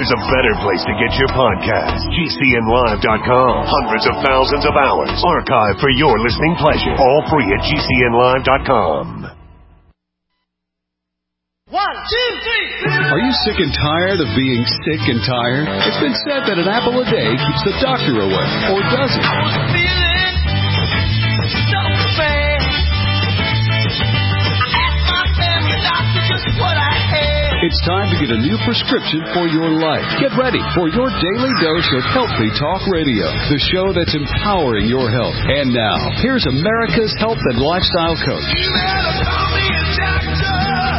there's a better place to get your podcast. GCNlive.com. Hundreds of thousands of hours archived for your listening pleasure. All free at GCNlive.com. 1, 2, 3. Are you sick and tired of being sick and tired? It's been said that an apple a day keeps the doctor away. Or does it? I was feeling so bad. I asked my family doctor just what I had. It's time to get a new prescription for your life. Get ready for your daily dose of Healthy Talk Radio, the show that's empowering your health. And now, here's America's health and lifestyle coach. You better call me a doctor.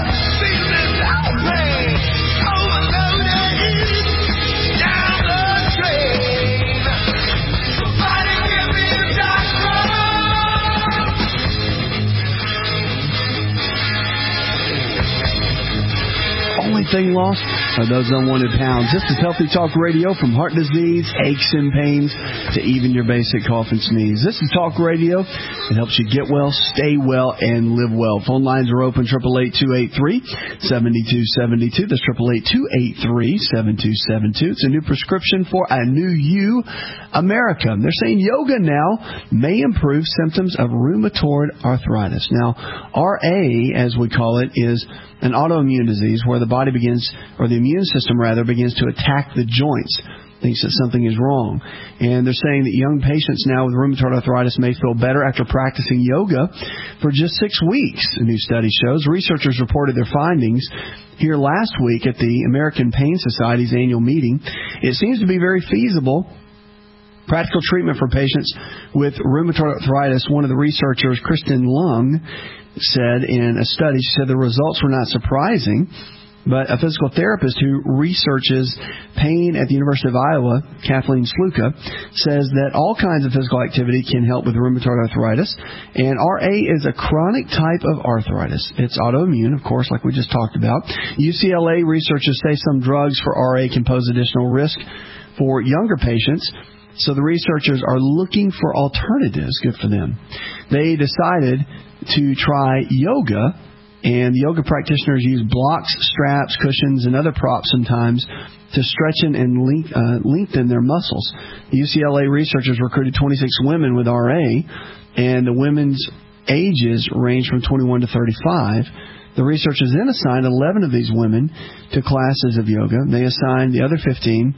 Only thing lost are those unwanted pounds. This is Healthy Talk Radio, from heart disease, aches and pains, to even your basic cough and sneeze. This is Talk Radio. It helps you get well, stay well, and live well. Phone lines are open, 888-283-7272. That's 888-283-7272. It's a new prescription for a new you, America. They're saying yoga now may improve symptoms of rheumatoid arthritis. Now, RA, as we call it, is an autoimmune disease where the body begins, or the immune system rather, begins to attack the joints, thinks that something is wrong. And they're saying that young patients now with rheumatoid arthritis may feel better after practicing yoga for just 6 weeks, a new study shows. Researchers reported their findings here last week at the American Pain Society's annual meeting. It seems to be very feasible practical treatment for patients with rheumatoid arthritis. One of the researchers, Kristen Lung, said in a study, she said the results were not surprising, but a physical therapist who researches pain at the University of Iowa, Kathleen Sluka, says that all kinds of physical activity can help with rheumatoid arthritis, and RA is a chronic type of arthritis. It's autoimmune, of course, like we just talked about. UCLA researchers say some drugs for RA can pose additional risk for younger patients, so the researchers are looking for alternatives. Good for them. They decided to try yoga, and the yoga practitioners use blocks, straps, cushions, and other props sometimes to stretch and lengthen their muscles. The UCLA researchers recruited 26 women with RA, and the women's ages range from 21 to 35. The researchers then assigned 11 of these women to classes of yoga. They assigned the other 15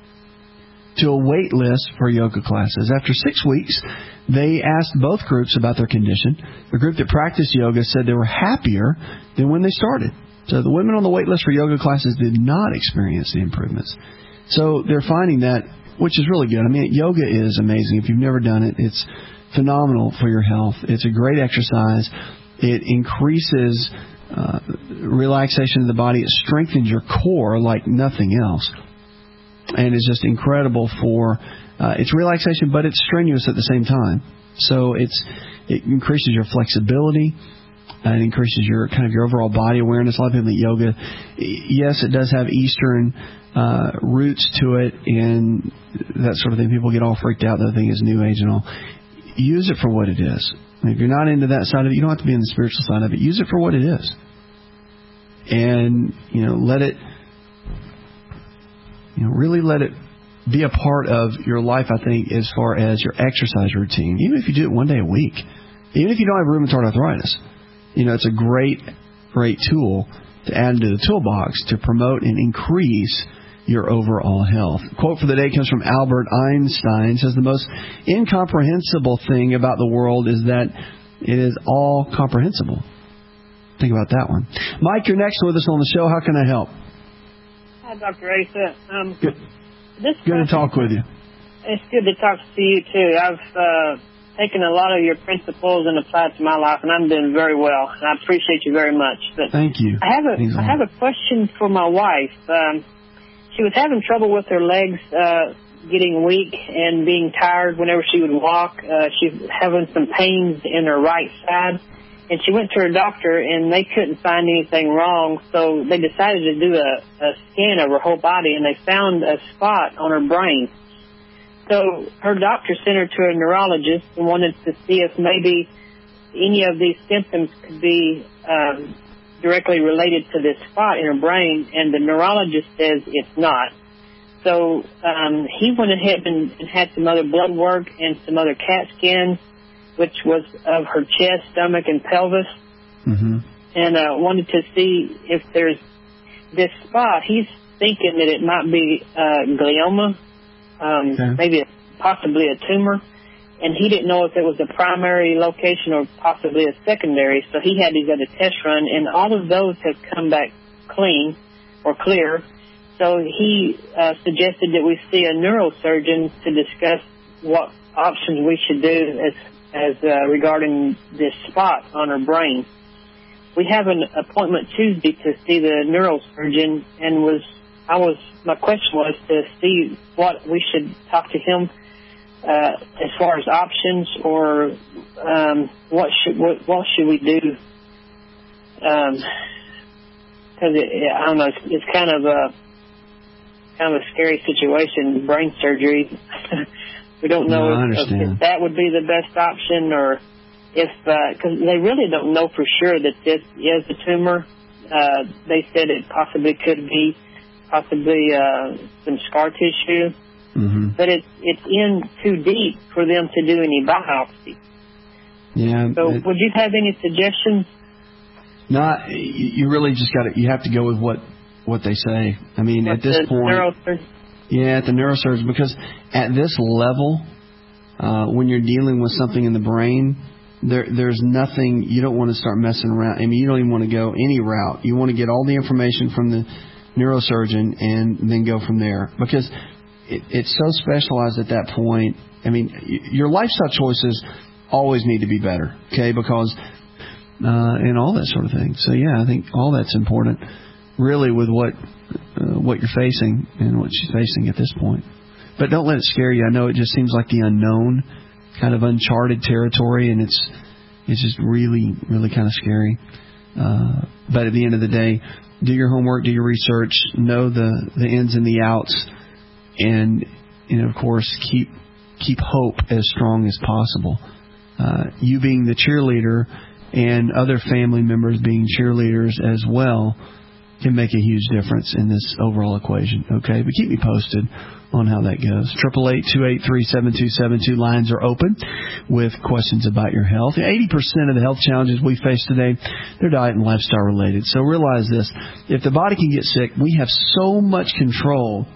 to a wait list for yoga classes. After 6 weeks, they asked both groups about their condition. The group that practiced yoga said they were happier than when they started. So the women on the wait list for yoga classes did not experience the improvements. So they're finding that, which is really good. I mean, yoga is amazing. If you've never done it, it's phenomenal for your health. It's a great exercise. It increases relaxation of the body. It strengthens your core like nothing else. And it's just incredible for it's relaxation, but it's strenuous at the same time. So it increases your flexibility. It increases your overall body awareness. A lot of people think yoga, yes, it does have Eastern roots to it and that sort of thing. People get all freaked out. The other thing is New Age and all. Use it for what it is. I mean, if you're not into that side of it, you don't have to be in the spiritual side of it. Use it for what it is, and let it. Really let it be a part of your life, I think, as far as your exercise routine. Even if you do it one day a week. Even if you don't have rheumatoid arthritis. It's a great tool to add into the toolbox to promote and increase your overall health. Quote for the day comes from Albert Einstein. It says, the most incomprehensible thing about the world is that it is all comprehensible. Think about that one. Mike, you're next with us on the show. How can I help? Hi, Dr. Asa. Good to talk with you. It's good to talk to you, too. I've taken a lot of your principles and applied to my life, and I'm doing very well, and I appreciate you very much. But thank you. I have a question for my wife. She was having trouble with her legs getting weak and being tired whenever she would walk. She's having some pains in her right side. And she went to her doctor, and they couldn't find anything wrong, so they decided to do a scan of her whole body, and they found a spot on her brain. So her doctor sent her to a neurologist and wanted to see if maybe any of these symptoms could be directly related to this spot in her brain, and the neurologist says it's not. So he went ahead and had some other blood work and some other CAT scans, which was of her chest, stomach, and pelvis. Mm-hmm. And wanted to see if there's this spot. He's thinking that it might be glioma, maybe possibly a tumor. And he didn't know if it was a primary location or possibly a secondary. So he had these other tests run, and all of those have come back clean or clear. So he suggested that we see a neurosurgeon to discuss what options we should do as regarding this spot on her brain. We have an appointment Tuesday to see the neurosurgeon, and my question was to see what we should talk to him as far as options, or what should we do? Because I don't know, it's kind of a scary situation, brain surgery. We don't know if that would be the best option, or if because they really don't know for sure that this is a tumor. They said it possibly could be some scar tissue. Mm-hmm. But it's in too deep for them to do any biopsy. Yeah. So would you have any suggestions? No, you really just you have to go with what they say. I mean, at this point, at the neurosurgeon, because at this level, when you're dealing with something in the brain, there's nothing, you don't want to start messing around. I mean, you don't even want to go any route. You want to get all the information from the neurosurgeon and then go from there, because it's so specialized at that point. I mean, your lifestyle choices always need to be better, okay? Because and all that sort of thing. So yeah, I think all that's important, really, with what you're facing and what she's facing at this point. But don't let it scare you. I know it just seems like the unknown, kind of uncharted territory, and it's just really, really kind of scary. But at the end of the day, do your homework, do your research, know the ins and the outs. And of course, keep hope as strong as possible. You being the cheerleader and other family members being cheerleaders as well can make a huge difference in this overall equation. Okay, but keep me posted on how that goes. 888-283-7272 lines are open with questions about your health. 80% of the health challenges we face today, they're diet and lifestyle related. So realize this: if the body can get sick, we have so much control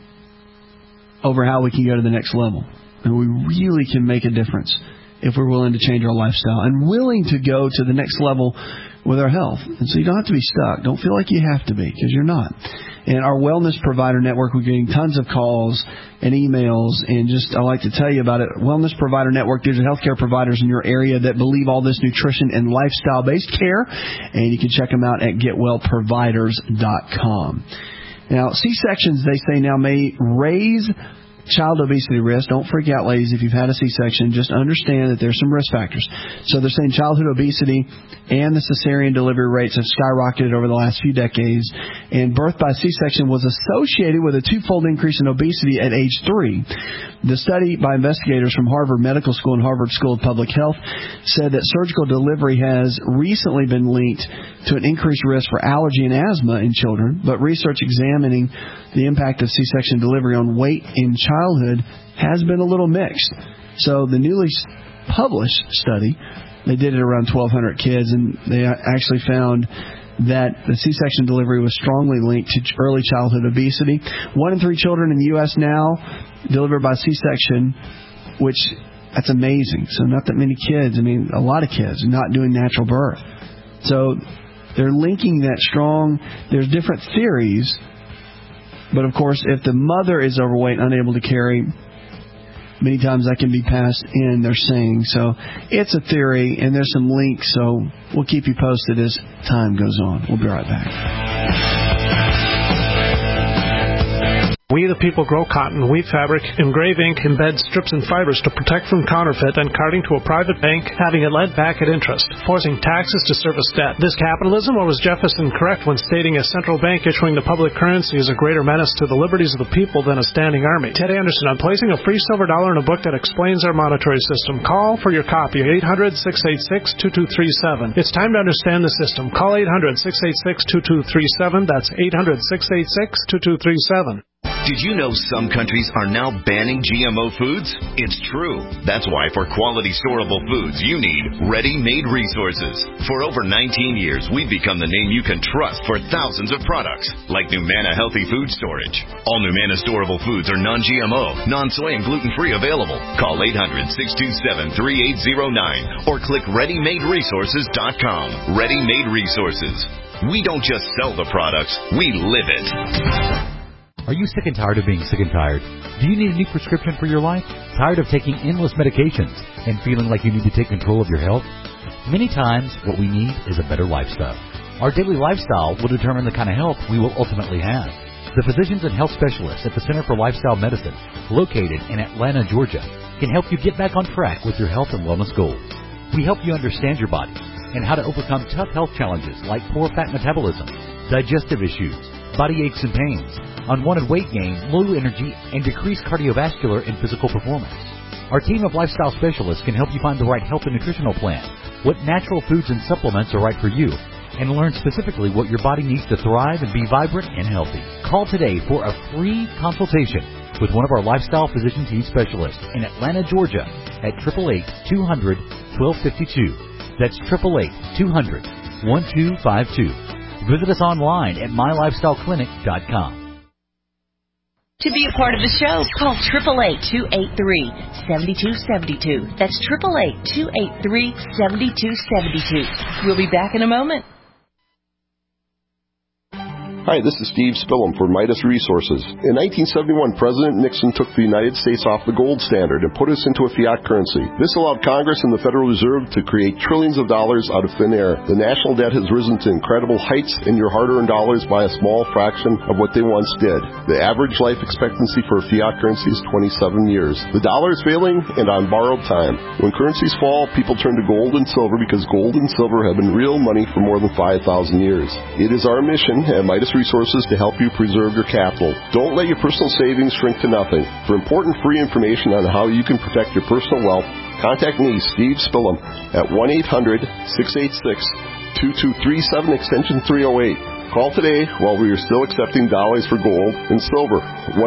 over how we can go to the next level. And we really can make a difference if we're willing to change our lifestyle and willing to go to the next level with our health. And so you don't have to be stuck. Don't feel like you have to be, because you're not. And our Wellness Provider Network, we're getting tons of calls and emails. And just, I like to tell you about it. Wellness Provider Network, these are healthcare providers in your area that believe all this nutrition and lifestyle-based care. And you can check them out at getwellproviders.com. Now, C-sections, they say now, may raise child obesity risk. Don't freak out, ladies, if you've had a C-section. Just understand that there's some risk factors. So they're saying childhood obesity and the cesarean delivery rates have skyrocketed over the last few decades. And birth by C-section was associated with a twofold increase in obesity at age 3. The study by investigators from Harvard Medical School and Harvard School of Public Health said that surgical delivery has recently been linked to an increased risk for allergy and asthma in children, but research examining the impact of C-section delivery on weight in childhood has been a little mixed. So the newly published study, they did it around 1,200 kids, and they actually found that the C-section delivery was strongly linked to early childhood obesity. 1 in 3 children in the U.S. now delivered by C-section, which that's amazing. So not that many kids, I mean, a lot of kids not doing natural birth. So they're linking that strong. There's different theories, but of course, if the mother is overweight, unable to carry, many times that can be passed in, they're saying. So it's a theory, and there's some links, so we'll keep you posted as time goes on. We'll be right back. We the people grow cotton, weave fabric, engrave ink, embed strips and fibers to protect from counterfeit and carting to a private bank, having it lent back at interest, forcing taxes to service debt. This capitalism, or was Jefferson correct when stating a central bank issuing the public currency is a greater menace to the liberties of the people than a standing army? Ted Anderson on placing a free silver dollar in a book that explains our monetary system. Call for your copy, 800-686-2237. It's time to understand the system. Call 800-686-2237. That's 800-686-2237. Did you know some countries are now banning GMO foods? It's true. That's why for quality storable foods, you need Ready-Made Resources. For over 19 years, we've become the name you can trust for thousands of products, like Numana Healthy Food Storage. All Numana storable foods are non-GMO, non-soy, and gluten-free available. Call 800-627-3809 or click ReadyMadeResources.com. Ready-Made Resources. We don't just sell the products, we live it. Are you sick and tired of being sick and tired? Do you need a new prescription for your life? Tired of taking endless medications and feeling like you need to take control of your health? Many times, what we need is a better lifestyle. Our daily lifestyle will determine the kind of health we will ultimately have. The physicians and health specialists at the Center for Lifestyle Medicine, located in Atlanta, Georgia, can help you get back on track with your health and wellness goals. We help you understand your body and how to overcome tough health challenges like poor fat metabolism, digestive issues, body aches and pains, unwanted weight gain, low energy, and decreased cardiovascular and physical performance. Our team of lifestyle specialists can help you find the right health and nutritional plan, what natural foods and supplements are right for you, and learn specifically what your body needs to thrive and be vibrant and healthy. Call today for a free consultation with one of our lifestyle physician team specialists in Atlanta, Georgia at 888-200-1252. That's 888-200-1252. Visit us online at mylifestyleclinic.com. To be a part of the show, call 888-283-7272. That's 888-283-7272. We'll be back in a moment. Hi, this is Steve Spillum for Midas Resources. In 1971, President Nixon took the United States off the gold standard and put us into a fiat currency. This allowed Congress and the Federal Reserve to create trillions of dollars out of thin air. The national debt has risen to incredible heights, and your hard-earned dollars by a small fraction of what they once did. The average life expectancy for a fiat currency is 27 years. The dollar is failing and on borrowed time. When currencies fall, people turn to gold and silver because gold and silver have been real money for more than 5,000 years. It is our mission at Midas Resources to help you preserve your capital. Don't let your personal savings shrink to nothing. For important free information on how you can protect your personal wealth, contact me, Steve Spillum, at 1-800-686-2237, extension 308. Call today while we are still accepting dollars for gold and silver.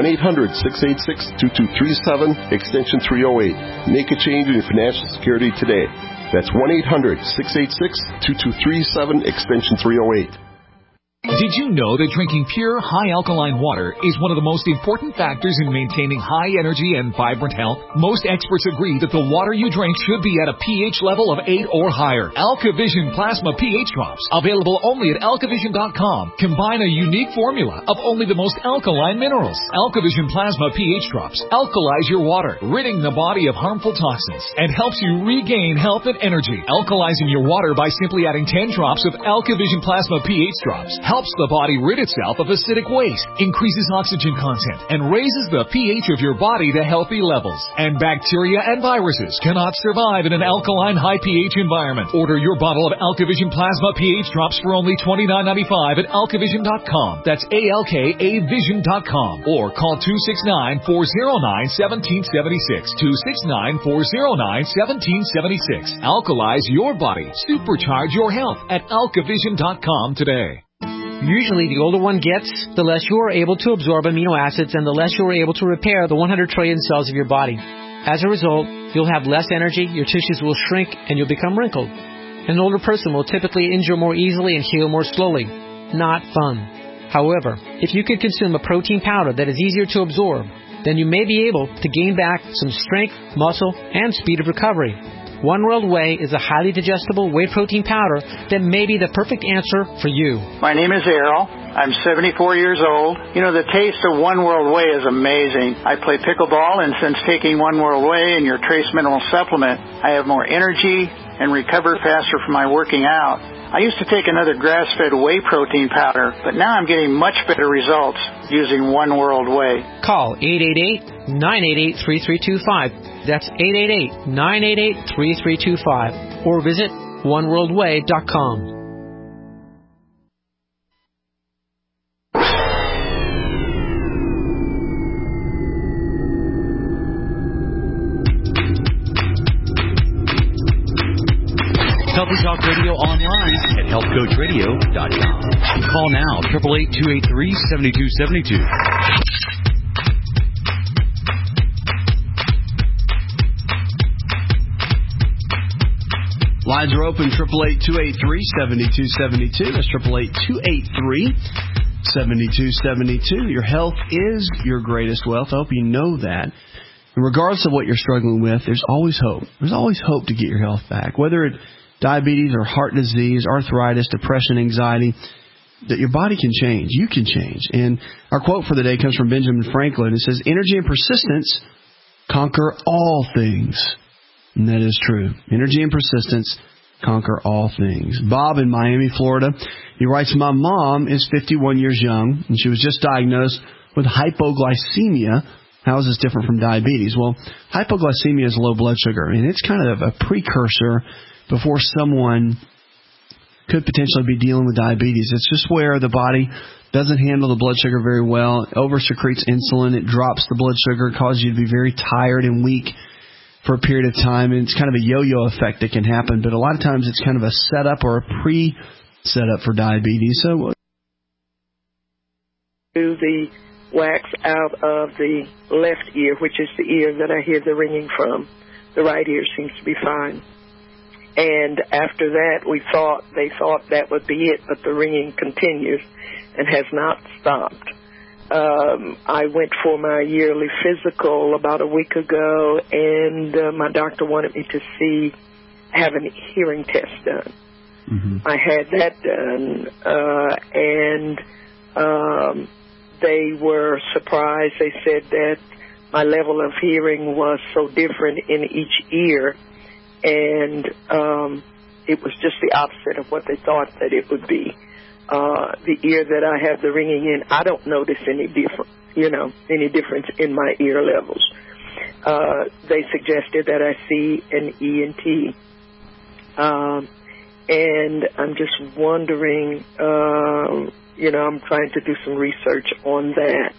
1-800-686-2237, extension 308. Make a change in your financial security today. That's 1-800-686-2237, extension 308. Did you know that drinking pure, high-alkaline water is one of the most important factors in maintaining high energy and vibrant health? Most experts agree that the water you drink should be at a pH level of 8 or higher. AlkaVision Plasma pH Drops, available only at alkavision.com, combine a unique formula of only the most alkaline minerals. AlkaVision Plasma pH Drops alkalize your water, ridding the body of harmful toxins, and helps you regain health and energy. Alkalizing your water by simply adding 10 drops of AlkaVision Plasma pH Drops helps the body rid itself of acidic waste, increases oxygen content, and raises the pH of your body to healthy levels. And bacteria and viruses cannot survive in an alkaline high pH environment. Order your bottle of AlkaVision Plasma pH Drops for only $29.95 at alkavision.com. That's ALKAvision.com. Or call 269-409-1776. 269-409-1776. Alkalize your body. Supercharge your health at alkavision.com today. Usually, the older one gets, the less you are able to absorb amino acids and the less you are able to repair the 100 trillion cells of your body. As a result, you'll have less energy, your tissues will shrink, and you'll become wrinkled. An older person will typically injure more easily and heal more slowly. Not fun. However, if you can consume a protein powder that is easier to absorb, then you may be able to gain back some strength, muscle, and speed of recovery. One World Whey is a highly digestible whey protein powder that may be the perfect answer for you. My name is Errol. I'm 74 years old. You know, the taste of One World Whey is amazing. I play pickleball, and since taking One World Whey and your Trace Mineral Supplement, I have more energy and recover faster from my working out. I used to take another grass-fed whey protein powder, but now I'm getting much better results using One World Whey. Call 888-988-3325. That's 888-988-3325. Or visit oneworldwhey.com. Healthy Talk Radio online at healthcoachradio.com. Call now, 888-283-7272. Lines are open, 888-283-7272. That's 888-283-7272. Your health is your greatest wealth. I hope you know that. And regardless of what you're struggling with, there's always hope. There's always hope to get your health back. Whether it's diabetes or heart disease, arthritis, depression, anxiety, that your body can change. You can change. And our quote for the day comes from Benjamin Franklin. It says, energy and persistence conquer all things. And that is true. Energy and persistence conquer all things. Bob in Miami, Florida, he writes, my mom is 51 years young, and she was just diagnosed with hypoglycemia. How is this different from diabetes? Well, hypoglycemia is low blood sugar, and it's kind of a precursor before someone could potentially be dealing with diabetes. It's just where the body doesn't handle the blood sugar very well, over-secretes insulin, it drops the blood sugar, causes you to be very tired and weak for a period of time, and it's kind of a yo-yo effect that can happen, but a lot of times it's kind of a setup or a pre-setup for diabetes. So, do the wax out of the left ear, which is the ear that I hear the ringing from. The right ear seems to be fine. And after that, they thought that would be it, but the ringing continues and has not stopped. I went for my yearly physical about a week ago, and my doctor wanted me to have a hearing test done. Mm-hmm. I had that done, and they were surprised. They said that my level of hearing was so different in each ear, and it was just the opposite of what they thought that it would be. The ear that I have the ringing in, I don't notice any difference in my ear levels. They suggested that I see an ENT. And I'm just wondering, I'm trying to do some research on that,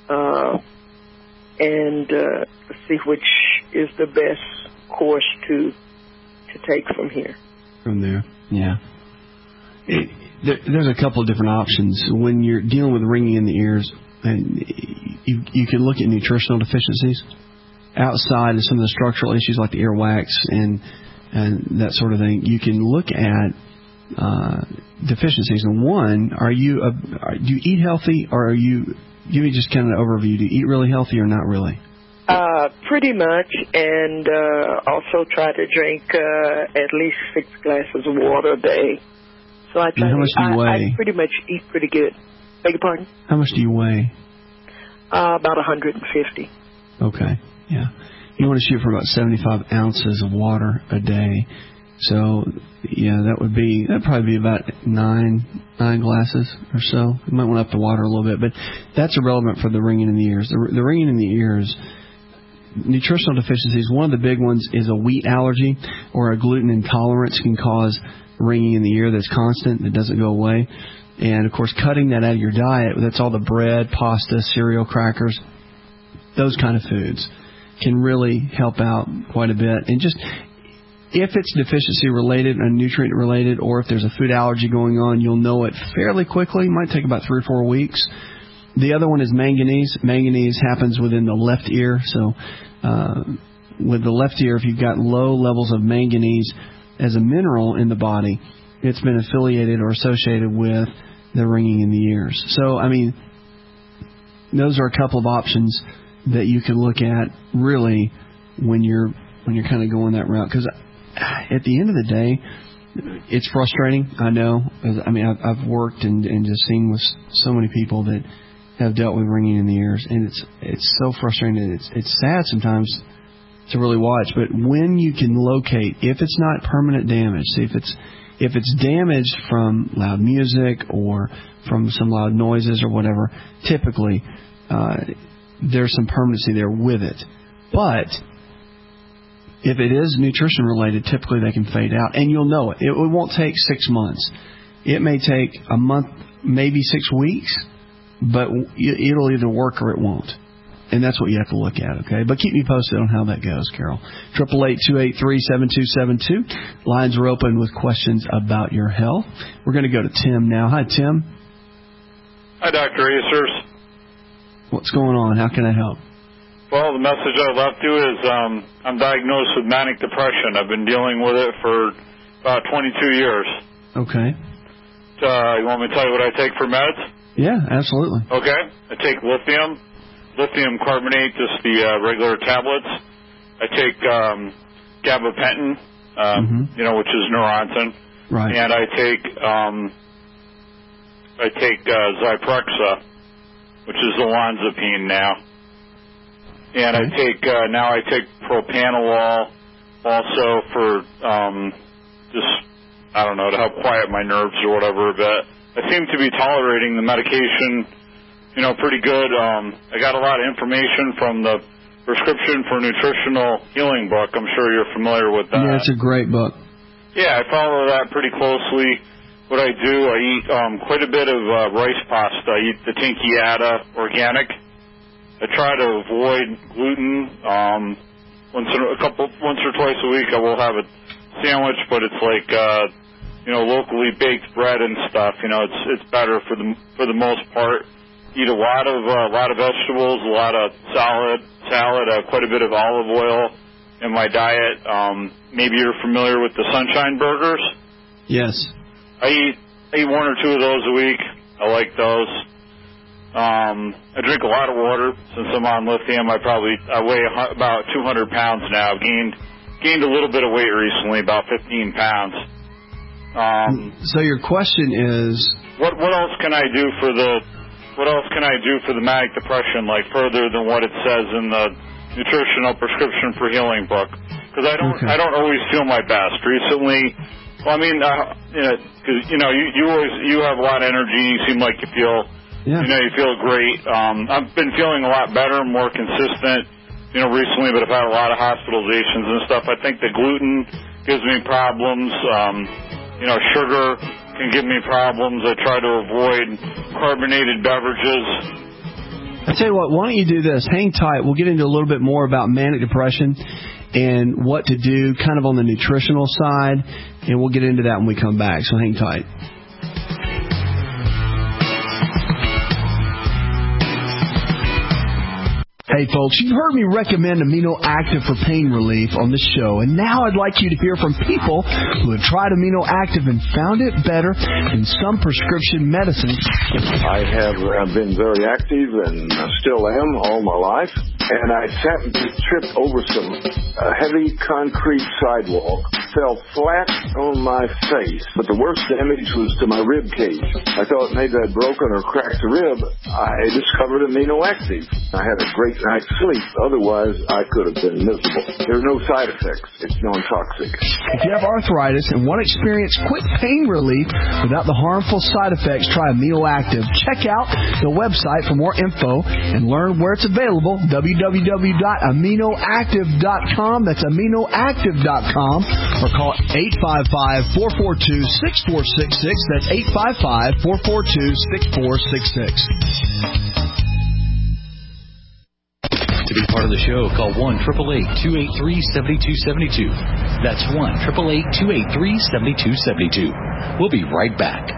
and see which is the best course to take from here. From there, yeah. There's a couple of different options when you're dealing with ringing in the ears, and you can look at nutritional deficiencies outside of some of the structural issues like the earwax and that sort of thing. You can look at deficiencies. And one, do you eat healthy, or give me just kind of an overview. Do you eat really healthy or not really? Pretty much, and also try to drink at least 6 glasses of water a day. So I try. How much do you weigh? I pretty much eat pretty good. Beg your pardon? How much do you weigh? About 150. Okay, yeah. You want to shoot for about 75 ounces of water a day. So, yeah, that'd probably be about 9 glasses or so. You might want to up the water a little bit, but that's irrelevant for the ringing in the ears. The ringing in the ears, nutritional deficiencies, one of the big ones is a wheat allergy or a gluten intolerance can cause ringing in the ear that's constant, that doesn't go away. And, of course, cutting that out of your diet, that's all the bread, pasta, cereal, crackers, those kind of foods can really help out quite a bit. And just if it's deficiency related and nutrient related, or if there's a food allergy going on, you'll know it fairly quickly. It might take about 3 or 4 weeks. The other one is manganese. Manganese happens within the left ear. So with the left ear, if you've got low levels of manganese as a mineral in the body, it's been affiliated or associated with the ringing in the ears. So, I mean, those are a couple of options that you can look at really when you're kind of going that route. Because at the end of the day, it's frustrating. I know. I mean, I've worked and just seen with so many people that have dealt with ringing in the ears, and it's so frustrating. It's sad sometimes to really watch. But when you can locate, if it's not permanent damage, see if it's damaged from loud music or from some loud noises or whatever, typically there's some permanency there with it. But if it is nutrition related, typically they can fade out, and you'll know it. It won't take 6 months. It may take a month, maybe 6 weeks, but it'll either work or it won't. And that's what you have to look at, okay? But keep me posted on how that goes, Carol. 888-283-7272. Lines are open with questions about your health. We're going to go to Tim now. Hi, Tim. Hi, Dr. Acers. What's going on? How can I help? Well, the message I left you is I'm diagnosed with manic depression. I've been dealing with it for About 22 years. Okay. You want me to tell you what I take for meds? Yeah, absolutely. Okay. I take lithium carbonate, just the regular tablets. I take gabapentin, which is Neurontin. Right. And I take Zyprexa, which is olanzapine now. And I take propanolol also for to help quiet my nerves or whatever. But I seem to be tolerating the medication, pretty good. I got a lot of information from the Prescription for Nutritional Healing book. I'm sure you're familiar with that. Yeah, it's a great book. Yeah, I follow that pretty closely. What I do, I eat quite a bit of rice pasta. I eat the Tinkiata organic. I try to avoid gluten. Once or twice a week, I will have a sandwich, but it's like locally baked bread and stuff. It's better for the most part. Eat a lot of vegetables, a lot of salad, quite a bit of olive oil in my diet. Maybe you're familiar with the Sunshine Burgers. Yes. I eat one or two of those a week. I like those. I drink a lot of water. Since I'm on lithium, I weigh about 200 pounds now. I've gained a little bit of weight recently, about 15 pounds. So your question is, what else can I do for the manic depression, like further than what it says in the Nutritional Prescription for Healing book? Because I don't always feel my best. Recently, because you have a lot of energy. You seem like you feel you feel great. I've been feeling a lot better, more consistent, recently, but I've had a lot of hospitalizations and stuff. I think the gluten gives me problems. Sugar can give me problems. I try to avoid carbonated beverages. I tell you what, why don't you do this? Hang tight. We'll get into a little bit more about manic depression and what to do kind of on the nutritional side, and we'll get into that when we come back. So hang tight. Hey folks, you've heard me recommend Amino Active for pain relief on this show, and now I'd like you to hear from people who have tried Amino Active and found it better than some prescription medicines. I have been very active and still am all my life, and I happened to trip over some heavy concrete sidewalk, fell flat on my face, but the worst damage was to my rib cage. I thought maybe I'd broken or cracked the rib. I discovered Amino Active. I had a great night's sleep. Otherwise, I could have been miserable. There are no side effects. It's non-toxic. If you have arthritis and want to experience quick pain relief without the harmful side effects, try Amino Active. Check out the website for more info and learn where it's available, www.aminoactive.com. That's aminoactive.com, or call 855-442-6466. That's 855-442-6466. To be part of the show, call 1-888-283-7272. That's 1-888-283-7272. We'll be right back.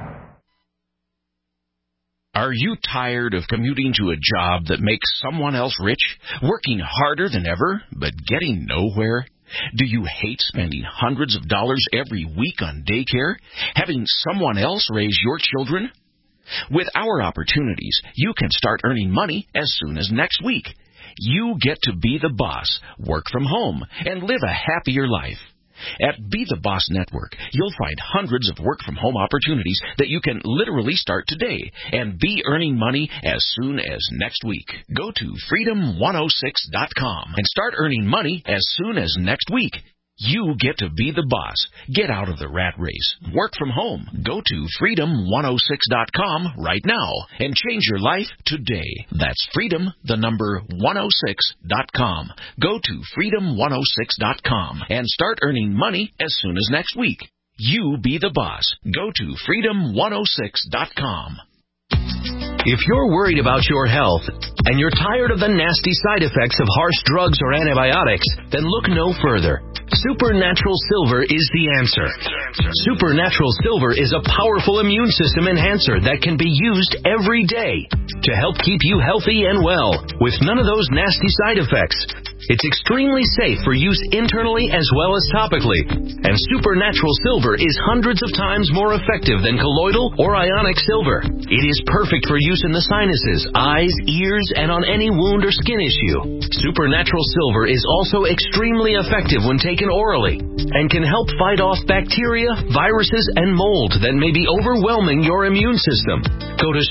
Are you tired of commuting to a job that makes someone else rich, working harder than ever, but getting nowhere? Do you hate spending hundreds of dollars every week on daycare, having someone else raise your children? With our opportunities, you can start earning money as soon as next week. You get to be the boss, work from home, and live a happier life. At Be the Boss Network, you'll find hundreds of work-from-home opportunities that you can literally start today and be earning money as soon as next week. Go to freedom106.com and start earning money as soon as next week. You get to be the boss. Get out of the rat race. Work from home. Go to freedom106.com right now and change your life today. That's freedom106.com. Go to freedom106.com and start earning money as soon as next week. You be the boss. Go to freedom106.com. If you're worried about your health and you're tired of the nasty side effects of harsh drugs or antibiotics, then look no further. Supernatural Silver is the answer. Supernatural Silver is a powerful immune system enhancer that can be used every day to help keep you healthy and well with none of those nasty side effects. It's extremely safe for use internally as well as topically. And Supernatural Silver is hundreds of times more effective than colloidal or ionic silver. It is perfect for use in the sinuses, eyes, ears, and on any wound or skin issue. Supernatural Silver is also extremely effective when taken orally and can help fight off bacteria, viruses, and mold that may be overwhelming your immune system. Go to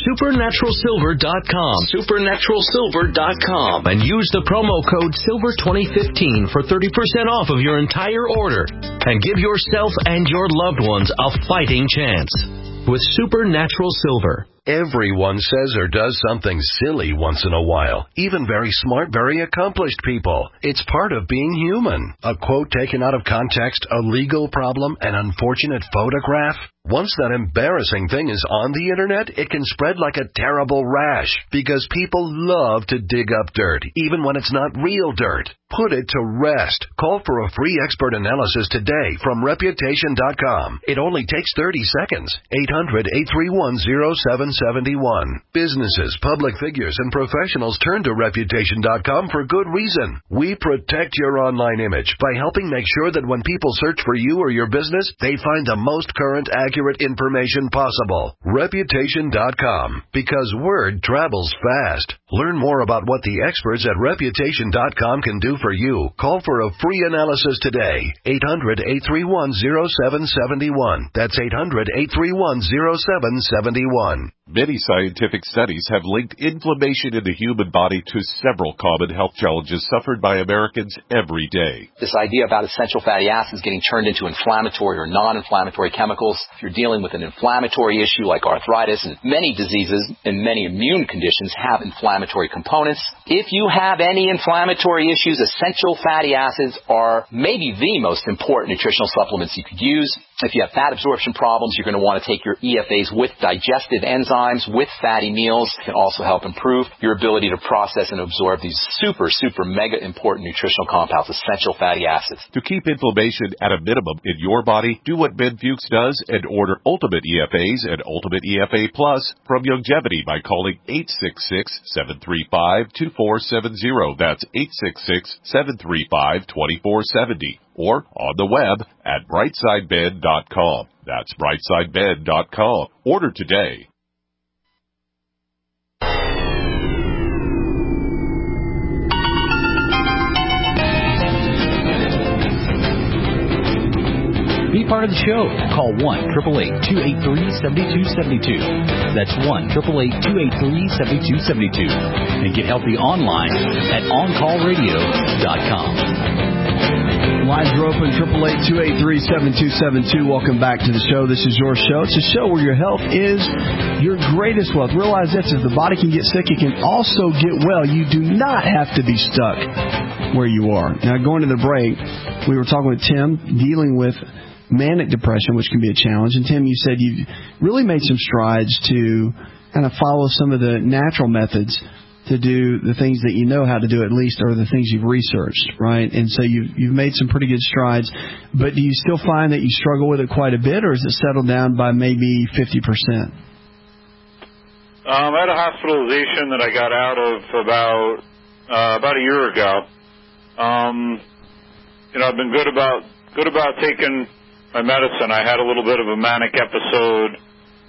supernaturalsilver.com and use the promo code SILVER2015 for 30% off of your entire order and give yourself and your loved ones a fighting chance with Supernatural Silver. Everyone says or does something silly once in a while. Even very smart, very accomplished people. It's part of being human. A quote taken out of context, a legal problem, an unfortunate photograph. Once that embarrassing thing is on the internet, it can spread like a terrible rash because people love to dig up dirt, even when it's not real dirt. Put it to rest. Call for a free expert analysis today from Reputation.com. It only takes 30 seconds. 800-831-0771. Businesses, public figures, and professionals turn to Reputation.com for good reason. We protect your online image by helping make sure that when people search for you or your business, they find the most current, accurate information possible. Reputation.com, because word travels fast. Learn more about what the experts at Reputation.com can do for you. Call for a free analysis today. 800-831-0771. That's 800-831-0771. Many scientific studies have linked inflammation in the human body to several common health challenges suffered by Americans every day. This idea about essential fatty acids getting turned into inflammatory or non-inflammatory chemicals. If you're dealing with an inflammatory issue like arthritis, and many diseases and many immune conditions have inflammatory components. If you have any inflammatory issues, essential fatty acids are maybe the most important nutritional supplements you could use. If you have fat absorption problems, you're going to want to take your EFAs with digestive enzymes, with fatty meals. It can also help improve your ability to process and absorb these super mega important nutritional compounds, essential fatty acids. To keep inflammation at a minimum in your body, do what Ben Fuchs does and order Ultimate EFAs and Ultimate EFA Plus from Youngevity by calling 866-735-2470. That's 866-735-2470. Or on the web at brightsidebed.com. That's brightsidebed.com. Order today. Be part of the show. Call 1-888-283-7272. That's 1-888-283-7272. And get healthy online at OnCallRadio.com. Lines are open, 888-283-7272. Welcome back to the show. This is your show. It's a show where your health is your greatest wealth. Realize this, if the body can get sick, it can also get well. You do not have to be stuck where you are. Now, going to the break, we were talking with Tim, dealing with manic depression, which can be a challenge. And Tim, you said you've really made some strides to kind of follow some of the natural methods to do the things that you know how to do, at least, or the things you've researched, right? And so you've made some pretty good strides. But do you still find that you struggle with it quite a bit, or is it settled down by maybe 50%? I had a hospitalization that I got out of about a year ago. I've been good about taking my medicine. I had a little bit of a manic episode,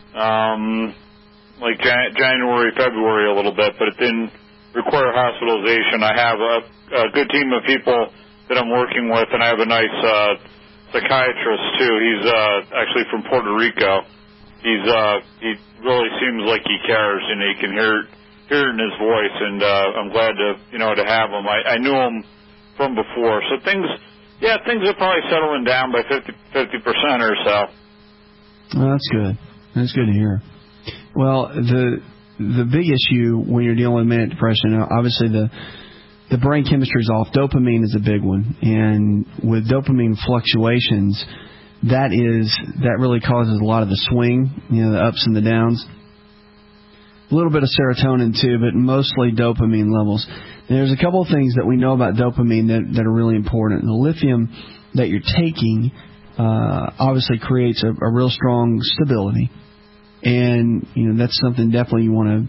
like January, February a little bit, but it didn't require hospitalization. I have a good team of people that I'm working with, and I have a nice psychiatrist too. He's actually from Puerto Rico. He really seems like he cares, and you can hear it in his voice, and I'm glad to have him. I knew him from before, so things are probably settling down by 50% or so. Well, that's good. That's good to hear. Well, the big issue when you're dealing with manic depression, obviously the brain chemistry is off. Dopamine is a big one, and with dopamine fluctuations, that really causes a lot of the swing, the ups and the downs. A little bit of serotonin too, but mostly dopamine levels. And there's a couple of things that we know about dopamine that are really important. The lithium that you're taking obviously creates a real strong stability. And, that's something definitely you want to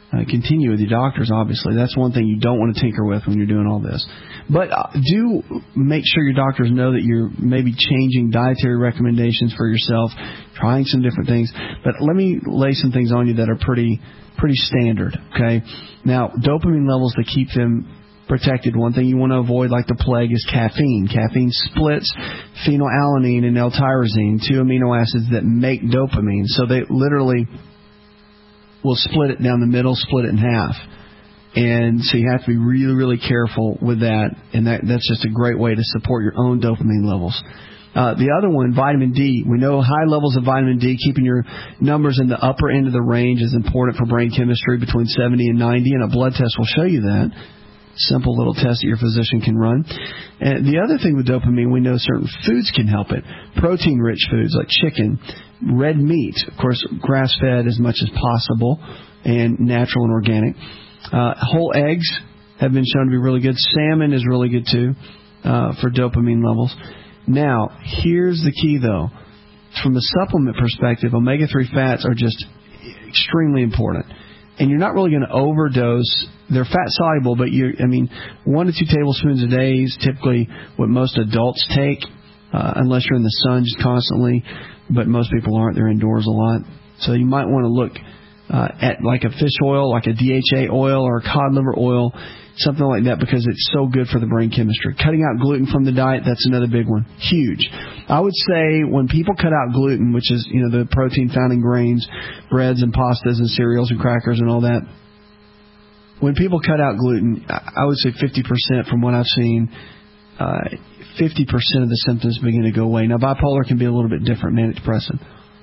continue with your doctors, obviously. That's one thing you don't want to tinker with when you're doing all this. But do make sure your doctors know that you're maybe changing dietary recommendations for yourself, trying some different things. But let me lay some things on you that are pretty standard, okay? Now, dopamine levels, to keep them protected, one thing you want to avoid like the plague is caffeine. Caffeine splits phenylalanine and L-tyrosine, 2 amino acids that make dopamine. So they literally will split it down the middle, split it in half. And so you have to be really, really careful with that. And that's just a great way to support your own dopamine levels. The other one, vitamin D. We know high levels of vitamin D, keeping your numbers in the upper end of the range, is important for brain chemistry, between 70 and 90. And a blood test will show you that. Simple little test that your physician can run. And the other thing with dopamine, we know certain foods can help it. Protein-rich foods like chicken, red meat, of course, grass-fed as much as possible, and natural and organic. Whole eggs have been shown to be really good. Salmon is really good, too, for dopamine levels. Now, here's the key, though. From a supplement perspective, omega-3 fats are just extremely important. And you're not really going to overdose. They're fat-soluble, but 1 to 2 tablespoons a day is typically what most adults take, unless you're in the sun just constantly. But most people aren't. They're indoors a lot. So you might want to look at like a fish oil, like a DHA oil or a cod liver oil, something like that, because it's so good for the brain chemistry. Cutting out gluten from the diet, that's another big one. Huge. I would say when people cut out gluten, which is, the protein found in grains, breads and pastas and cereals and crackers and all that, when people cut out gluten, I would say 50% from what I've seen, 50% of the symptoms begin to go away. Now, bipolar can be a little bit different, manic depressive.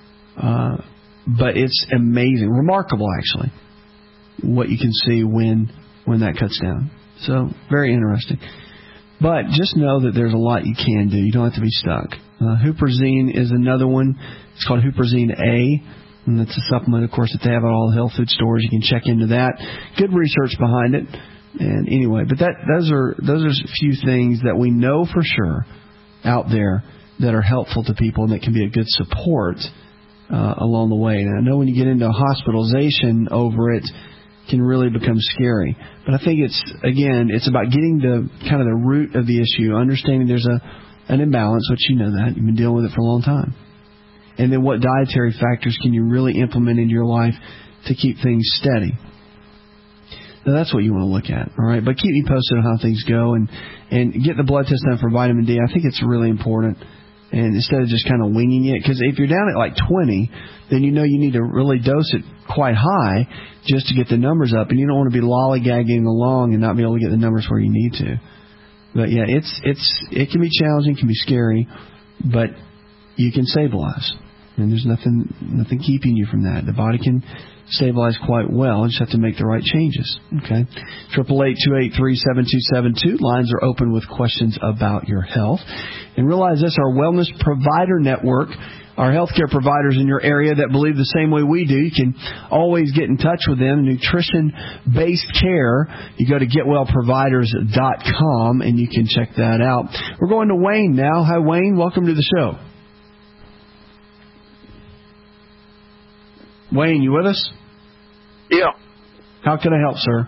But it's amazing, remarkable actually, what you can see when that cuts down. So, very interesting. But just know that there's a lot you can do. You don't have to be stuck. Huperzine is another one. It's called Huperzine A, and that's a supplement, of course, that they have at all the health food stores. You can check into that. Good research behind it. And anyway, but those are a few things that we know for sure out there that are helpful to people and that can be a good support along the way. And I know when you get into hospitalization over it, can really become scary. But I think it's about getting to kind of the root of the issue, understanding there's an imbalance, which you know that. You've been dealing with it for a long time. And then what dietary factors can you really implement into your life to keep things steady? Now, that's what you want to look at, all right? But keep me posted on how things go and get the blood test done for vitamin D. I think it's really important. And instead of just kind of winging it, because if you're down at like 20, then you need to really dose it quite high just to get the numbers up. And you don't want to be lollygagging along and not be able to get the numbers where you need to. But yeah, it can be challenging, can be scary, but you can stabilize. And there's nothing keeping you from that. The body can stabilize quite well. You just have to make the right changes. Okay. 888-283-7272. Lines are open with questions about your health. And realize this, our Wellness Provider Network, our healthcare providers in your area that believe the same way we do. You can always get in touch with them. Nutrition-based care. You go to getwellproviders.com and you can check that out. We're going to Wayne now. Hi, Wayne. Welcome to the show. Wayne, you with us? Yeah. How can I help, sir?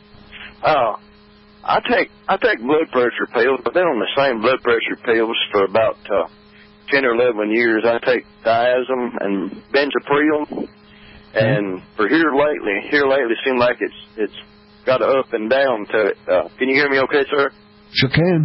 I take blood pressure pills. I've been on the same blood pressure pills for about 10 or 11 years. I take Diazem and Benzapril, and for here lately, it seems like it's got an up and down to it. Can you hear me okay, sir? Sure can.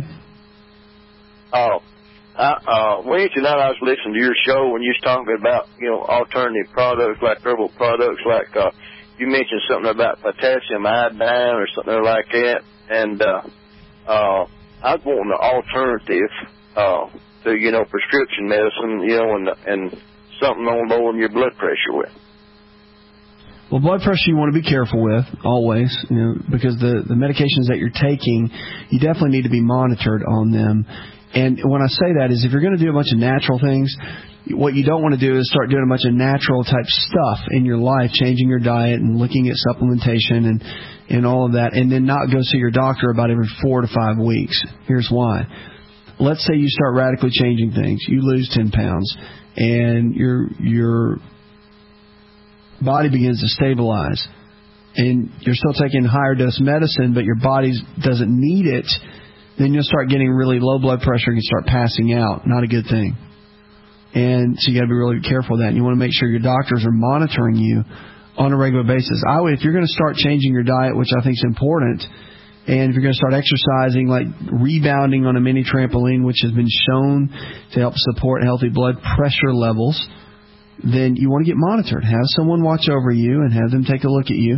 Wednesday night I was listening to your show when you was talking about, alternative products like herbal products, like you mentioned something about potassium iodine or something like that. And I was wanting an alternative to, prescription medicine, and something on lowering your blood pressure with. Well, blood pressure you want to be careful with, always, because the medications that you're taking, you definitely need to be monitored on them. And when I say that is if you're going to do a bunch of natural things, what you don't want to do is start doing a bunch of natural type stuff in your life, changing your diet and looking at supplementation and all of that, and then not go see your doctor about every 4 to 5 weeks. Here's why. Let's say you start radically changing things. You lose 10 pounds and your body begins to stabilize. and you're still taking higher dose medicine, but your body doesn't need it, then you'll start getting really low blood pressure and you start passing out. Not a good thing. And so you got to be really careful of that. And you want to make sure your doctors are monitoring you on a regular basis. If you're going to start changing your diet, which I think is important, and if you're going to start exercising, like rebounding on a mini trampoline, which has been shown to help support healthy blood pressure levels, then you want to get monitored. Have someone watch over you and have them take a look at you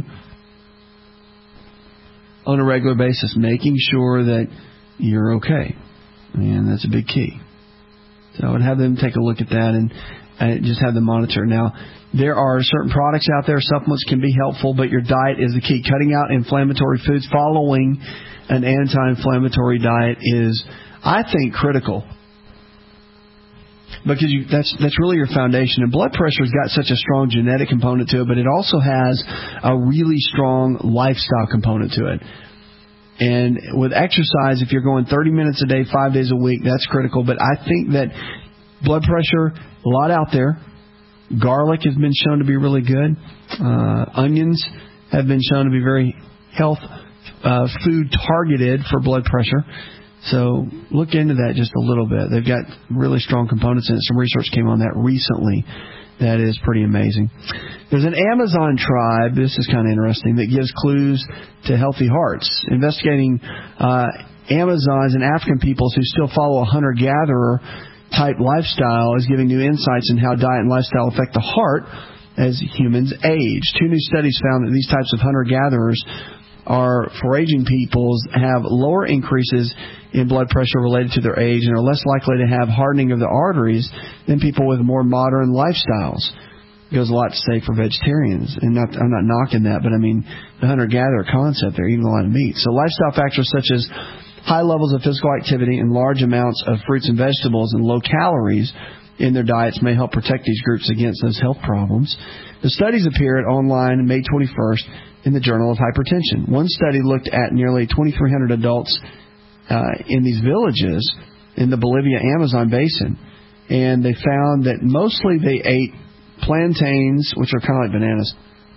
on a regular basis, making sure that you're okay. And that's a big key. So I would have them take a look at that and just have them monitor. Now, there are certain products out there. Supplements can be helpful, but your diet is the key. Cutting out inflammatory foods, following an anti-inflammatory diet is, I think, critical. Because that's really your foundation. And blood pressure's got such a strong genetic component to it, but it also has a really strong lifestyle component to it. And with exercise, if you're going 30 minutes a day, 5 days a week, that's critical. But I think that blood pressure, a lot out there. Garlic has been shown to be really good. Onions have been shown to be very food targeted for blood pressure. So look into that just a little bit. They've got really strong components in it. Some research came on that recently. That is pretty amazing. There's an Amazon tribe, this is kind of interesting, that gives clues to healthy hearts. Investigating Amazons and African peoples who still follow a hunter-gatherer type lifestyle is giving new insights in how diet and lifestyle affect the heart as humans age. 2 new studies found that these types of hunter-gatherers are foraging peoples have lower increases in blood pressure related to their age and are less likely to have hardening of the arteries than people with more modern lifestyles. It goes a lot to say for vegetarians, and I'm not knocking that, but I mean the hunter-gatherer concept, they're eating a lot of meat. So lifestyle factors such as high levels of physical activity and large amounts of fruits and vegetables and low calories in their diets may help protect these groups against those health problems. The studies appeared online May 21st in the Journal of Hypertension. One study looked at nearly 2,300 adults in these villages in the Bolivia Amazon basin, and they found that mostly they ate plantains, which are kind of like bananas,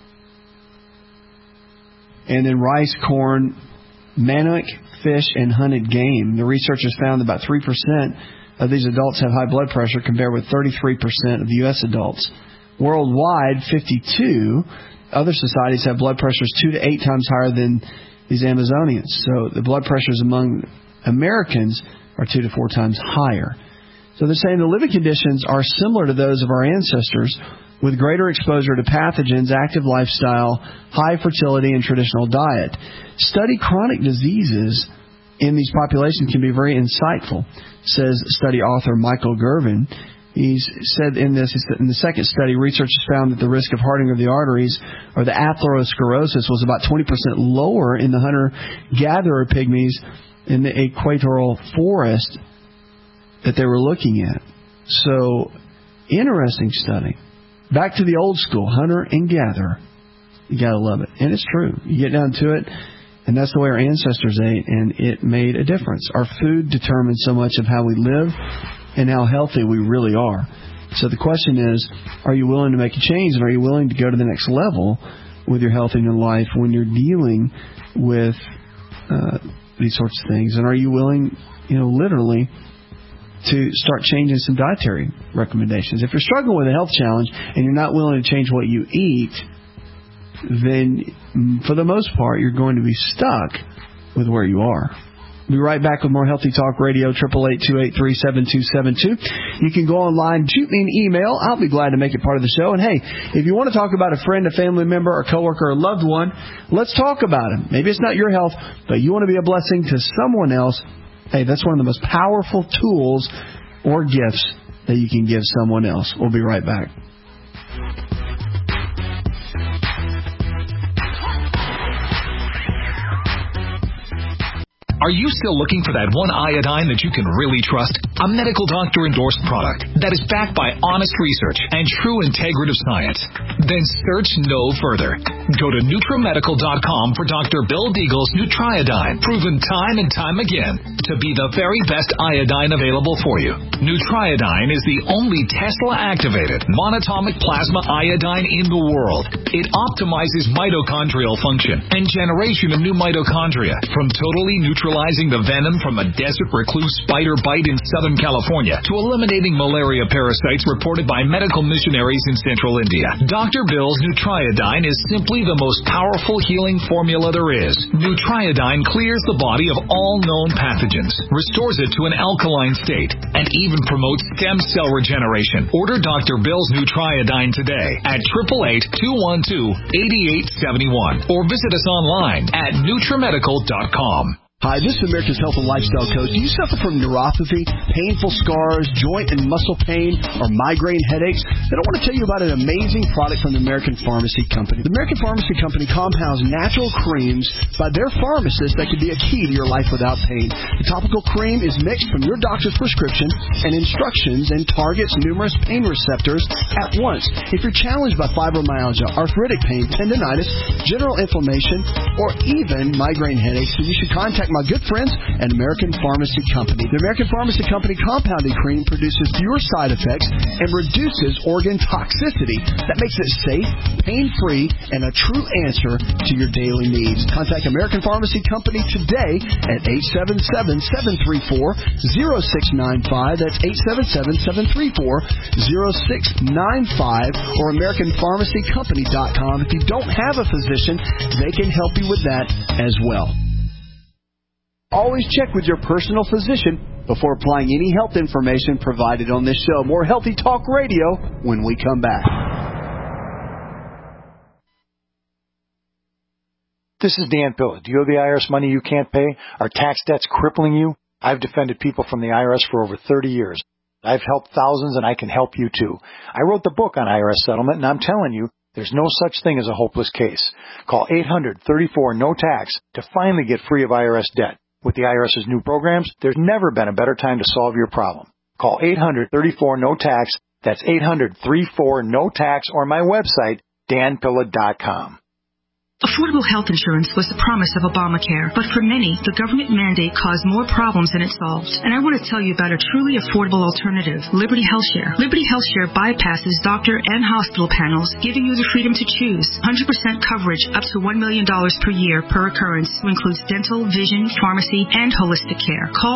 and then rice, corn, manioc, fish, and hunted game. The researchers found that about 3% of these adults have high blood pressure compared with 33% of the U.S. adults. Worldwide, 52 other societies have blood pressures 2 to 8 times higher than these Amazonians. So the blood pressures among Americans are 2 to 4 times higher. So they're saying the living conditions are similar to those of our ancestors, with greater exposure to pathogens, active lifestyle, high fertility, and traditional diet. Study chronic diseases in these populations can be very insightful, says study author Michael Gervin. He said in the second study, researchers found that the risk of hardening of the arteries or the atherosclerosis was about 20% lower in the hunter-gatherer pygmies in the equatorial forest that they were looking at. So, interesting study. Back to the old school, hunter and gatherer. You got to love it. And it's true. You get down to it, and that's the way our ancestors ate, and it made a difference. Our food determines so much of how we live and how healthy we really are. So the question is, are you willing to make a change, and are you willing to go to the next level with your health in your life when you're dealing with these sorts of things? And are you willing, literally, to start changing some dietary recommendations? If you're struggling with a health challenge and you're not willing to change what you eat, then for the most part, you're going to be stuck with where you are. We'll be right back with more Healthy Talk Radio, 888-283-7272. You can go online, shoot me an email. I'll be glad to make it part of the show. And, hey, if you want to talk about a friend, a family member, a coworker, a loved one, let's talk about it. Maybe it's not your health, but you want to be a blessing to someone else. Hey, that's one of the most powerful tools or gifts that you can give someone else. We'll be right back. Are you still looking for that one iodine that you can really trust? a medical doctor-endorsed product that is backed by honest research and true integrative science, then search no further. Go to NutriMedical.com for Dr. Bill Deagle's Nutriodine, proven time and time again to be the very best iodine available for you. Nutriodine is the only Tesla-activated monatomic plasma iodine in the world. It optimizes mitochondrial function and generation of new mitochondria, from totally neutralizing the venom from a desert recluse spider bite in Southern California to eliminating malaria parasites reported by medical missionaries in Central India. Dr. Bill's Nutriodine is simply the most powerful healing formula there is. Nutriodine clears the body of all known pathogens, restores it to an alkaline state, and even promotes stem cell regeneration. Order Dr. Bill's Nutriodine today at 888-212-8871 or visit us online at NutriMedical.com. Hi, this is America's Health and Lifestyle Coach. Do you suffer from neuropathy, painful scars, joint and muscle pain, or migraine headaches? Then I want to tell you about an amazing product from the American Pharmacy Company. The American Pharmacy Company compounds natural creams by their pharmacists that could be a key to your life without pain. The topical cream is mixed from your doctor's prescription and instructions and targets numerous pain receptors at once. If you're challenged by fibromyalgia, arthritic pain, tendinitis, general inflammation, or even migraine headaches, then you should contact my good friends at American Pharmacy Company. The American Pharmacy Company compounding cream produces fewer side effects and reduces organ toxicity. That makes it safe, pain-free, and a true answer to your daily needs. Contact American Pharmacy Company today at 877-734-0695. That's 877-734-0695 or AmericanPharmacyCompany.com. If you don't have a physician, they can help you with that as well. Always check with your personal physician before applying any health information provided on this show. More Healthy Talk Radio when we come back. This is Dan Pilla. Do you owe the IRS money you can't pay? Are tax debts crippling you? I've defended people from the IRS for over 30 years. I've helped thousands, and I can help you too. I wrote the book on IRS settlement, and I'm telling you, there's no such thing as a hopeless case. Call 800-34-NO-TAX to finally get free of IRS debt. With the IRS's new programs, there's never been a better time to solve your problem. Call 800-34-NO-TAX. That's 800-34-NO-TAX or my website, danpilla.com. Affordable health insurance was the promise of Obamacare, but for many, the government mandate caused more problems than it solved. And I want to tell you about a truly affordable alternative, Liberty HealthShare. Liberty HealthShare bypasses doctor and hospital panels, giving you the freedom to choose. 100% coverage up to $1 million per year per occurrence, who includes dental, vision, pharmacy, and holistic care. Call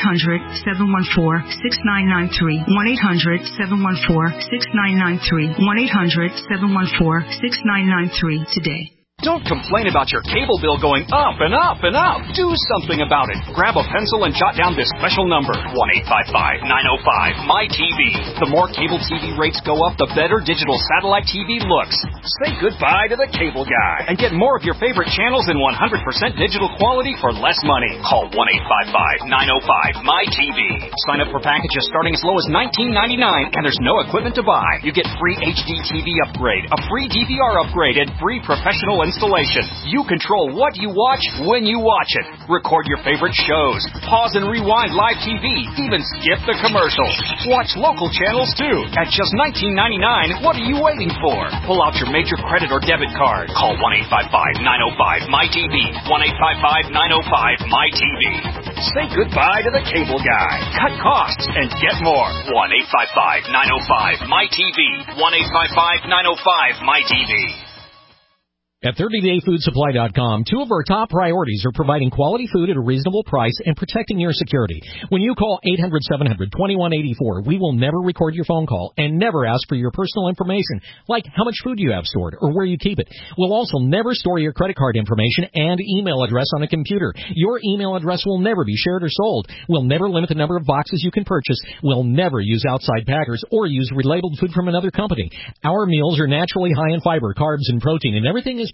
1-800-714-6993. 1-800-714-6993. 1-800-714-6993 today. Don't complain about your cable bill going up and up and up. Do something about it. Grab a pencil and jot down this special number, 1-855-905-MY-TV. The more cable TV rates go up, the better digital satellite TV looks. Say goodbye to the cable guy and get more of your favorite channels in 100% digital quality for less money. Call 1-855-905-MY-TV. Sign up for packages starting as low as $19.99, and there's no equipment to buy. You get free HD TV upgrade, a free DVR upgrade, and free professional installation. You control what you watch when you watch it. Record your favorite shows. Pause and rewind live TV. Even skip the commercials. Watch local channels too. At just $19.99, what are you waiting for? Pull out your major credit or debit card. Call 1-855-905-MY-TV. 1-855-905-MY-TV. Say goodbye to the cable guy. Cut costs and get more. 1-855-905-MY-TV. 1-855-905-MY-TV. At 30dayfoodsupply.com, two of our top priorities are providing quality food at a reasonable price and protecting your security. When you call 800-700-2184, we will never record your phone call and never ask for your personal information, like how much food you have stored or where you keep it. We'll also never store your credit card information and email address on a computer. Your email address will never be shared or sold. We'll never limit the number of boxes you can purchase. We'll never use outside packers or use relabeled food from another company. Our meals are naturally high in fiber, carbs, and protein, and everything is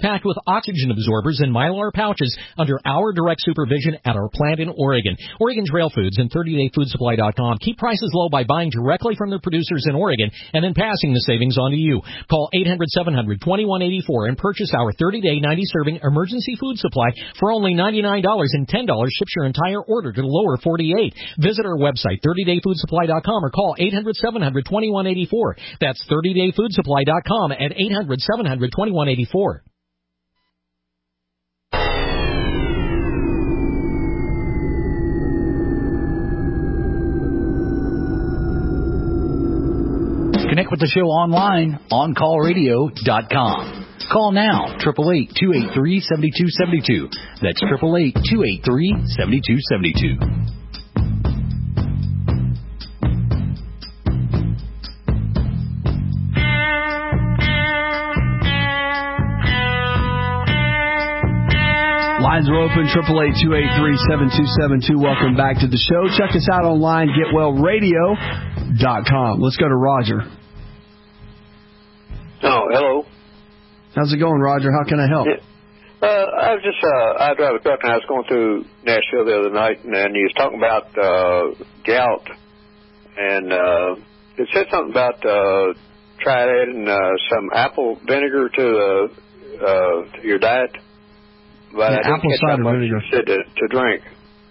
packed with oxygen absorbers and Mylar pouches under our direct supervision at our plant in Oregon. Oregon Trail Foods and 30dayfoodsupply.com keep prices low by buying directly from the producers in Oregon and then passing the savings on to you. Call 800-700-2184 and purchase our 30-day 90-serving emergency food supply for only $99, and $10 ships your entire order to the lower 48. Visit our website, 30dayfoodsupply.com, or call 800-700-2184. That's 30dayfoodsupply.com at 800-700-2184. Connect with the show online, OnCallRadio.com. Call now, 888-283-7272. That's 888-283-7272. Lines are open, 888-283-7272. Welcome back to the show. Check us out online, GetWellRadio.com. Let's go to Roger. Oh, hello. How's it going, Roger? How can I help? Yeah. I was just, I drive a truck, and I was going through Nashville the other night, and he was talking about gout, and it said something about try adding some apple vinegar to your diet. But I didn't apple catch cider how much vinegar. you said to drink.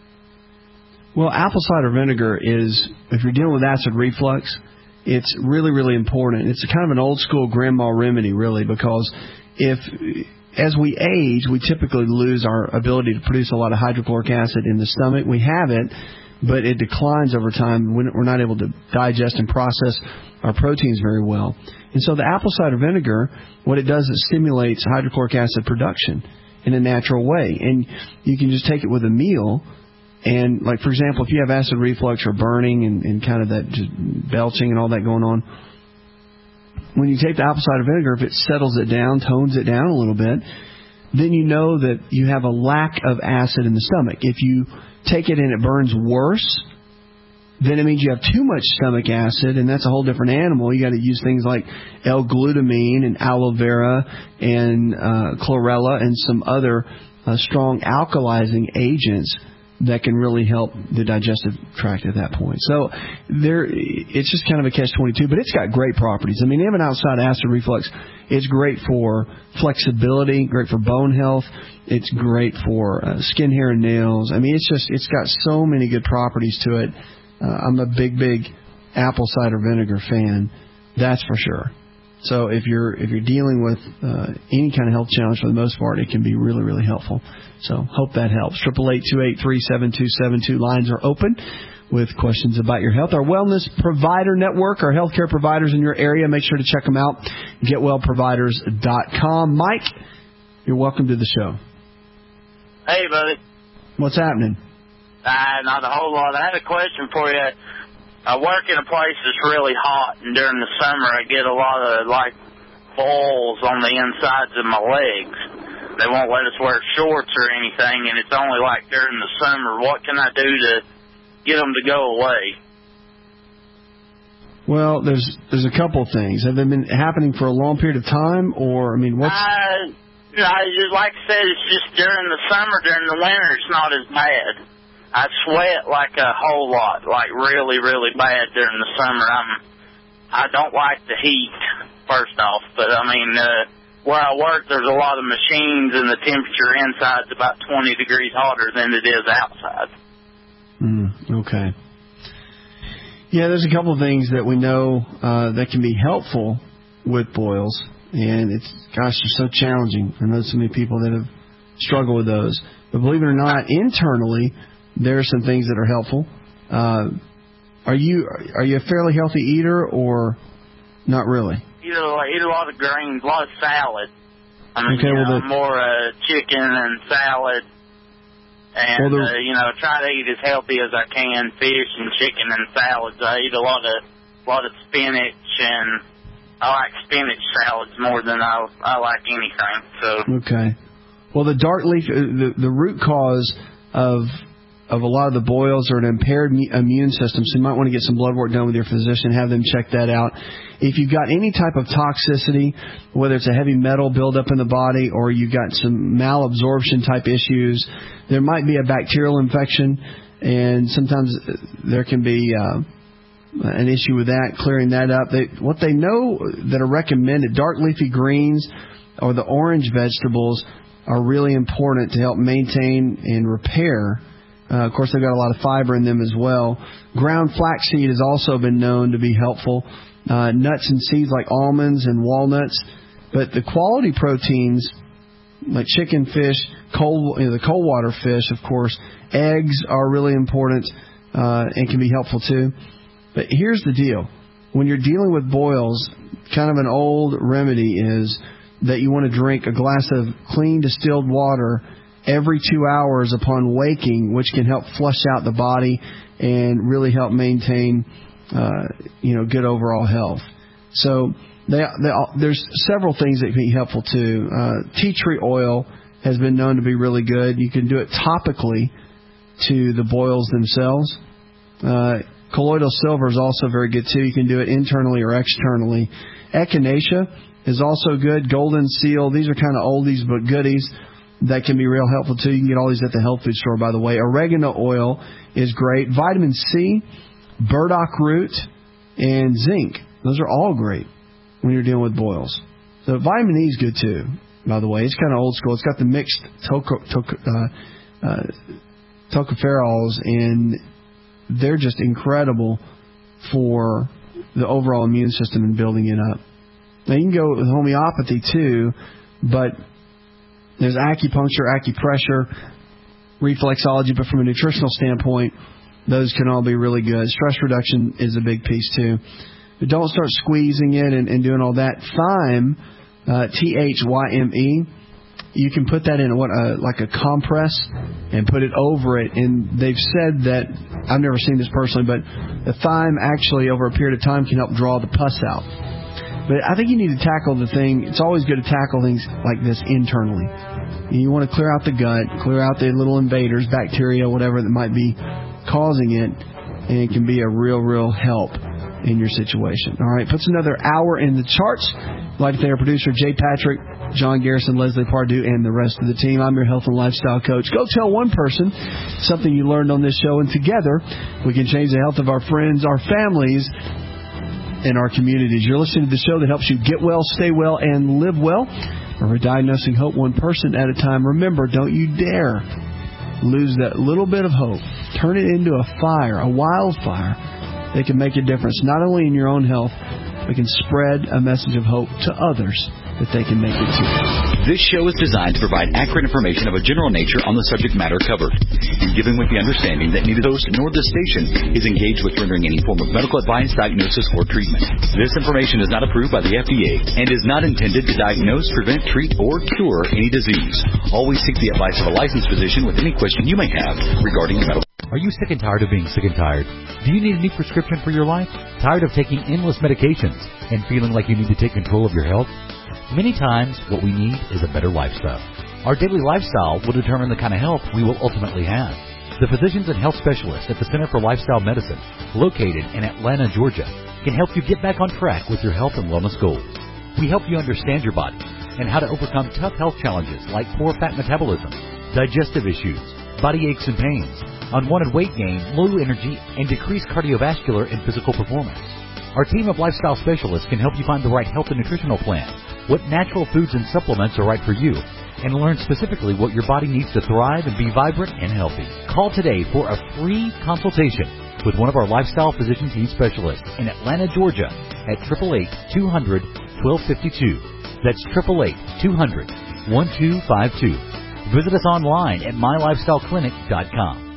Well, apple cider vinegar is, if you're dealing with acid reflux, it's really, really important. It's kind of an old school grandma remedy, really, because as we age, we typically lose our ability to produce a lot of hydrochloric acid in the stomach. We have it, but it declines over time. We're not able to digest and process our proteins very well. And so the apple cider vinegar, what it does is stimulates hydrochloric acid production in a natural way. And you can just take it with a meal. And, like, for example, if you have acid reflux or burning and kind of that just belching and all that going on, when you take the apple cider vinegar, if it settles it down, tones it down a little bit, then you know that you have a lack of acid in the stomach. If you take it and it burns worse, then it means you have too much stomach acid, and that's a whole different animal. You got to use things like L-glutamine and aloe vera and chlorella and some other strong alkalizing agents that can really help the digestive tract at that point. So it's just kind of a catch-22, but it's got great properties. I mean, even outside acid reflux, it's great for flexibility, great for bone health. It's great for skin, hair, and nails. I mean, it's got so many good properties to it. I'm a big apple cider vinegar fan, that's for sure. So if you're dealing with any kind of health challenge, for the most part, it can be really, really helpful. So hope that helps. 888-283-7272. Lines are open with questions about your health. Our Wellness Provider Network, our healthcare providers in your area, make sure to check them out. GetWellProviders.com. Mike, you're welcome to the show. Hey, buddy. What's happening? Not a whole lot. I had a question for you. I work in a place that's really hot, and during the summer I get a lot of, like, boils on the insides of my legs. They won't let us wear shorts or anything, and it's only, like, during the summer. What can I do to get them to go away? Well, there's a couple of things. Have they been happening for a long period of time, or, I mean, what's... like I said, it's just during the summer. During the winter, it's not as bad. I sweat like a whole lot, like really, really bad during the summer. I don't like the heat, first off, but I mean, where I work, there's a lot of machines, and the temperature inside's about 20 degrees hotter than it is outside. Okay. Yeah, there's a couple of things that we know that can be helpful with boils, and it's they're so challenging. I know so many people that have struggled with those, but believe it or not, internally, there are some things that are helpful. Are you a fairly healthy eater or not really? Eat a lot of greens, a lot of salad. I mean, okay, more chicken and salad, and try to eat as healthy as I can. Fish and chicken and salads. I eat a lot of spinach, and I like spinach salads more than I like anything. So okay. Well, the dark leaf, the root cause of of a lot of the boils or an impaired immune system, so you might want to get some blood work done with your physician, have them check that out. If you've got any type of toxicity, whether it's a heavy metal buildup in the body or you've got some malabsorption type issues, there might be a bacterial infection, and sometimes there can be an issue with that, clearing that up. What they know that are recommended, dark leafy greens or the orange vegetables are really important to help maintain and repair. Of course, they've got a lot of fiber in them as well. Ground flaxseed has also been known to be helpful. Nuts and seeds like almonds and walnuts. But the quality proteins like chicken, fish, the cold water fish, of course, eggs are really important and can be helpful too. But here's the deal. When you're dealing with boils, kind of an old remedy is that you want to drink a glass of clean distilled water every 2 hours upon waking, which can help flush out the body and really help maintain, good overall health. So there's several things that can be helpful too. Tea tree oil has been known to be really good. You can do it topically to the boils themselves. Colloidal silver is also very good too. You can do it internally or externally. Echinacea is also good. Golden seal. These are kind of oldies but goodies that can be real helpful too. You can get all these at the health food store, by the way. Oregano oil is great. Vitamin C, burdock root, and zinc. Those are all great when you're dealing with boils. So vitamin E is good too, by the way. It's kind of old school. It's got the mixed tocopherols, and they're just incredible for the overall immune system and building it up. Now, you can go with homeopathy too, but there's acupuncture, acupressure, reflexology, but from a nutritional standpoint, those can all be really good. Stress reduction is a big piece too. But don't start squeezing it and doing all that. Thyme, Thyme, you can put that in like a compress and put it over it. And they've said that, I've never seen this personally, but the thyme actually over a period of time can help draw the pus out. But I think you need to tackle the thing. It's always good to tackle things like this internally. You want to clear out the gut, clear out the little invaders, bacteria, whatever that might be causing it, and it can be a real help in your situation. All right, puts another hour in the charts. I'd like to thank our producer, Jay Patrick, John Garrison, Leslie Pardue, and the rest of the team. I'm your health and lifestyle coach. Go tell one person something you learned on this show, and together we can change the health of our friends, our families, and our communities. You're listening to the show that helps you get well, stay well, and live well. We're diagnosing hope one person at a time. Remember, don't you dare lose that little bit of hope. Turn it into a fire, a wildfire that can make a difference, not only in your own health, but can spread a message of hope to others that they can make it too. This show is designed to provide accurate information of a general nature on the subject matter covered, and given with the understanding that neither the host nor the station is engaged with rendering any form of medical advice, diagnosis, or treatment. This information is not approved by the FDA and is not intended to diagnose, prevent, treat, or cure any disease. Always seek the advice of a licensed physician with any question you may have regarding medical. Are you sick and tired of being sick and tired? Do you need a new prescription for your life? Tired of taking endless medications and feeling like you need to take control of your health? Many times, what we need is a better lifestyle. Our daily lifestyle will determine the kind of health we will ultimately have. The physicians and health specialists at the Center for Lifestyle Medicine, located in Atlanta, Georgia, can help you get back on track with your health and wellness goals. We help you understand your body and how to overcome tough health challenges like poor fat metabolism, digestive issues, body aches and pains, unwanted weight gain, low energy, and decreased cardiovascular and physical performance. Our team of lifestyle specialists can help you find the right health and nutritional plan, what natural foods and supplements are right for you, and learn specifically what your body needs to thrive and be vibrant and healthy. Call today for a free consultation with one of our lifestyle physician team specialists in Atlanta, Georgia at 888-200-1252. That's 888-200-1252. Visit us online at mylifestyleclinic.com.